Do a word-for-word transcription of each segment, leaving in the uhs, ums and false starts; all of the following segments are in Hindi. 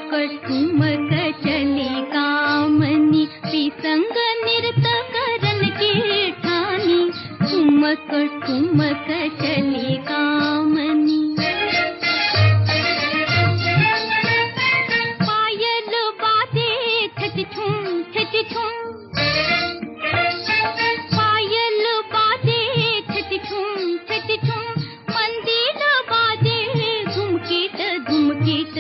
ठुमक ठुमक चली कामनी, विसंग नृत्य करन की ठानी। ठुमक ठुमक चली कामनी। पायल बाजे छच छुम छच छुम, पायल बाजे छच छुम छच छुम, मंदिर बाजे धुमकीट धुमकीट,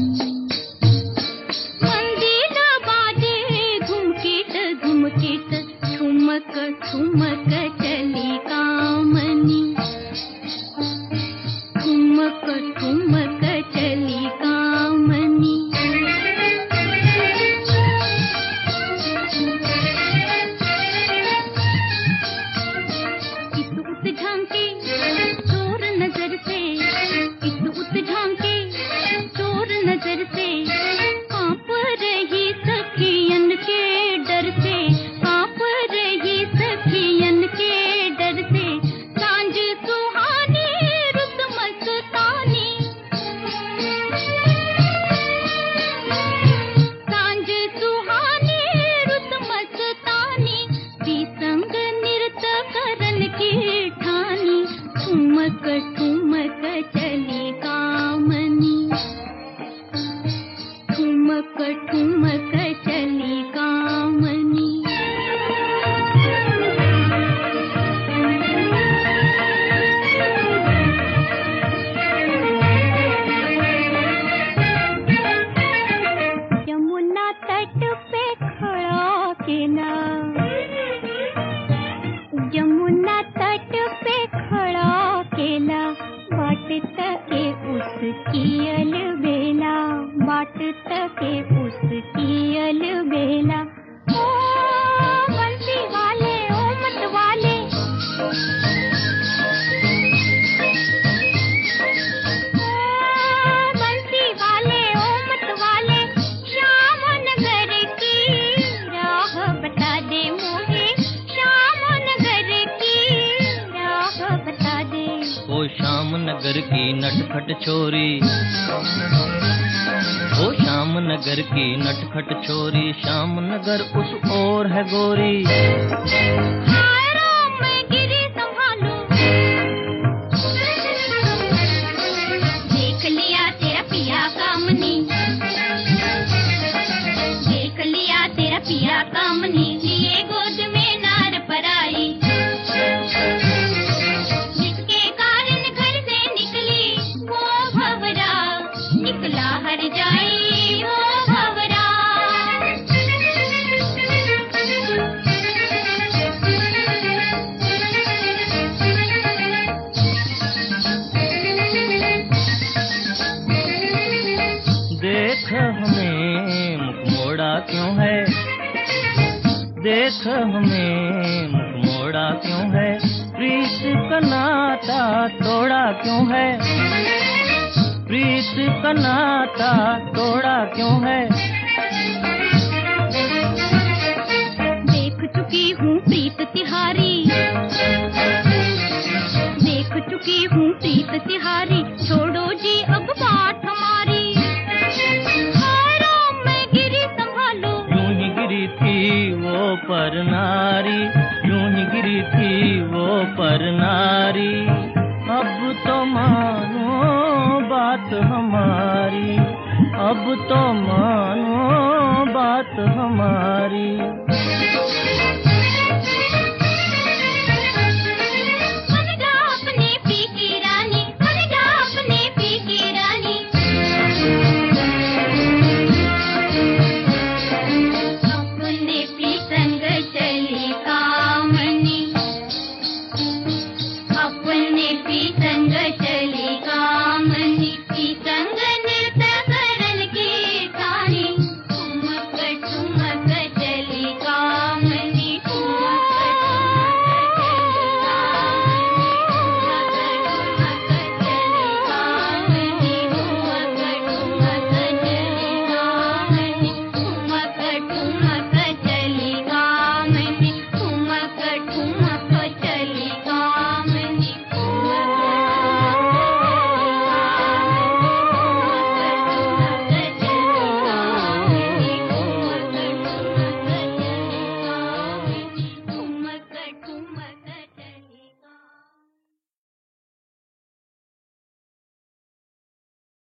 मंदिर बाजे धुमकीट धुमकीट। ठुमक ठुमक चली कामनी, ठुमक ठुमक चली कामनी। इस उत झांके चोर नजर से, इस उत झांके चोर नजर से, कांप रही सखियन के डर से, कांप रही सखियन के डर से। सांझ सुहानी रुत मस्तानी, सांझ सुहानी रुत मस्तानी, विसंग नृत्य करन की ठानी। ठुमक ठुमक चली कामनी, ठुमक ठुमक चली कामनी। यमुना तट पे खड़ा केला, यमुना तट पे खड़ा केला, बाटत के उसकी अलबेला, बाटत के उसकी अलबेला। ओ बंसी वाले ओ मत वाले, ओ बंसी वाले ओ मत वाले, श्याम नगर की राह बता दे मुझे, श्याम नगर की राह बता दे। ओ श्याम नगर की नटखट छोरी, ओ श्याम नगर की नटखट छोरी, श्याम नगर उस ओर है गोरी। हाय राम मैं गिरी संभालो, देख लिया तेरा पिया कामनी, देख लिया तेरा पिया कामनी, लिए गोद में नार पराई, जिसके कारण घर से निकली वो भंवरा, निकला हर जाई वो भंवरा। देख हमें मुख मोड़ा क्यों है, देख हमें मुख मोड़ा क्यों है, प्रीत का नाता तोड़ा क्यों है, प्रीत का नाता तोड़ा क्यों है। देख चुकी हूँ प्रीत तिहारी, देख चुकी हूँ प्रीत तिहारी, छोड़ो जी अब बात हमारी। हाय राम मैं गिरी संभालो, यूं ही गिरी थी वो पर नारी, यूं ही गिरी थी वो पर नारी। अब तो मानो बात हमारी, अब तो मानो बात हमारी।